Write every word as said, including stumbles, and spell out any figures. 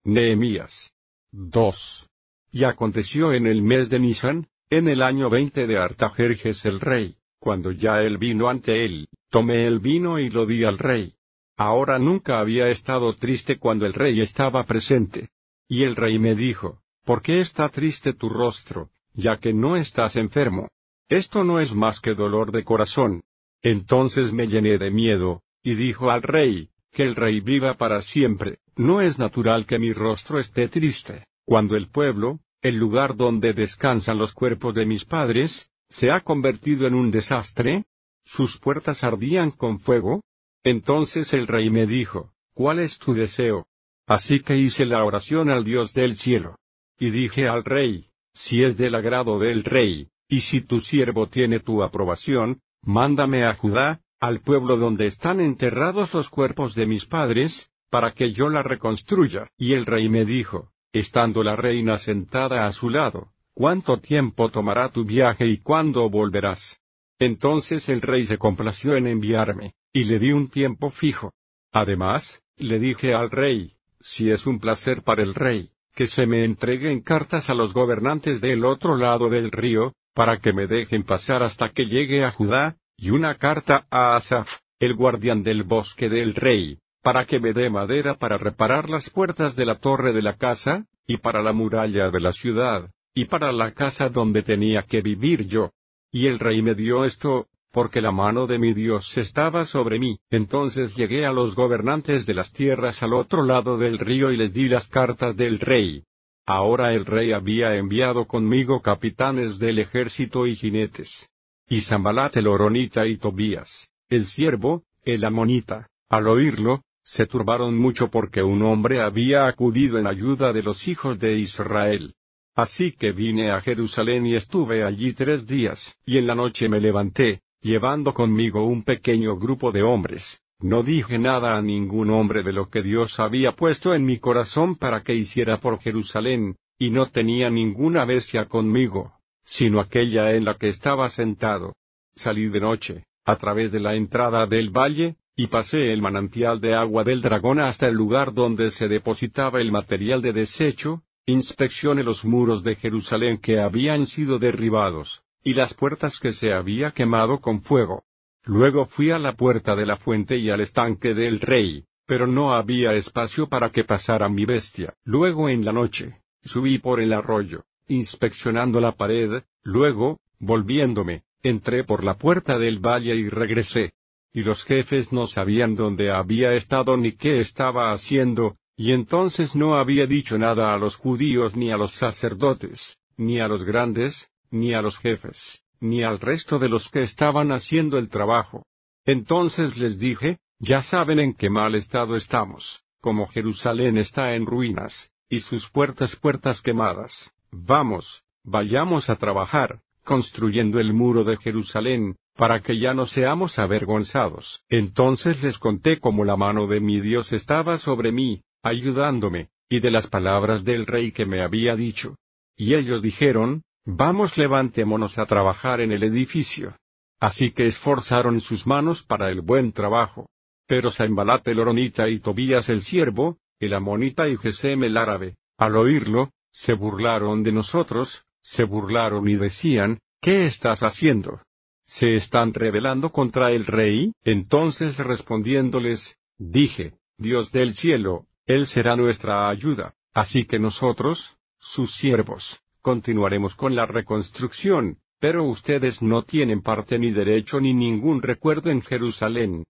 Nehemías dos. Y aconteció en el mes de Nisán, en el año veinte de Artajerjes el rey, cuando ya él vino ante él, tomé el vino y lo di al rey. Ahora nunca había estado triste cuando el rey estaba presente. Y el rey me dijo, ¿por qué está triste tu rostro, ya que no estás enfermo? Esto no es más que dolor de corazón. Entonces me llené de miedo, y dijo al rey, que el rey viva para siempre, no es natural que mi rostro esté triste, cuando el pueblo, el lugar donde descansan los cuerpos de mis padres, se ha convertido en un desastre. ¿Sus puertas ardían con fuego? Entonces el rey me dijo, ¿cuál es tu deseo? Así que hice la oración al Dios del cielo. Y dije al rey, si es del agrado del rey, y si tu siervo tiene tu aprobación, mándame a Judá, al pueblo donde están enterrados los cuerpos de mis padres, para que yo la reconstruya. Y el rey me dijo, estando la reina sentada a su lado, ¿cuánto tiempo tomará tu viaje y cuándo volverás? Entonces el rey se complació en enviarme, y le di un tiempo fijo. Además, le dije al rey, si es un placer para el rey, que se me entreguen cartas a los gobernantes del otro lado del río, para que me dejen pasar hasta que llegue a Judá, y una carta a Asaf, el guardián del bosque del rey, para que me dé madera para reparar las puertas de la torre de la casa, y para la muralla de la ciudad, y para la casa donde tenía que vivir yo. Y el rey me dio esto, porque la mano de mi Dios estaba sobre mí. Entonces llegué a los gobernantes de las tierras al otro lado del río y les di las cartas del rey. Ahora el rey había enviado conmigo capitanes del ejército y jinetes. Y Sanbalat el horonita y Tobías, el siervo, el amonita, al oírlo, se turbaron mucho porque un hombre había acudido en ayuda de los hijos de Israel. Así que vine a Jerusalén y estuve allí tres días, y en la noche me levanté, llevando conmigo un pequeño grupo de hombres. No dije nada a ningún hombre de lo que Dios había puesto en mi corazón para que hiciera por Jerusalén, y no tenía ninguna bestia conmigo, sino aquella en la que estaba sentado. Salí de noche, a través de la entrada del valle, y pasé el manantial de agua del dragón hasta el lugar donde se depositaba el material de desecho. Inspeccioné los muros de Jerusalén que habían sido derribados, y las puertas que se había quemado con fuego. Luego fui a la puerta de la fuente y al estanque del rey, pero no había espacio para que pasara mi bestia. Luego en la noche, subí por el arroyo, inspeccionando la pared, luego, volviéndome, entré por la puerta del valle y regresé. Y los jefes no sabían dónde había estado ni qué estaba haciendo, y entonces no había dicho nada a los judíos ni a los sacerdotes, ni a los grandes, ni a los jefes, ni al resto de los que estaban haciendo el trabajo. Entonces les dije, ya saben en qué mal estado estamos, como Jerusalén está en ruinas, y sus puertas puertas quemadas. Vamos, vayamos a trabajar, construyendo el muro de Jerusalén, para que ya no seamos avergonzados. Entonces les conté cómo la mano de mi Dios estaba sobre mí, ayudándome, y de las palabras del rey que me había dicho. Y ellos dijeron, vamos levantémonos a trabajar en el edificio. Así que esforzaron sus manos para el buen trabajo. Pero Sanbalat el horonita y Tobías el siervo, el amonita y Gesem el árabe, al oírlo, se burlaron de nosotros, se burlaron y decían, ¿qué estás haciendo? ¿Se están rebelando contra el rey? Entonces respondiéndoles, dije, Dios del cielo, Él será nuestra ayuda, así que nosotros, sus siervos, continuaremos con la reconstrucción, pero ustedes no tienen parte ni derecho ni ningún recuerdo en Jerusalén.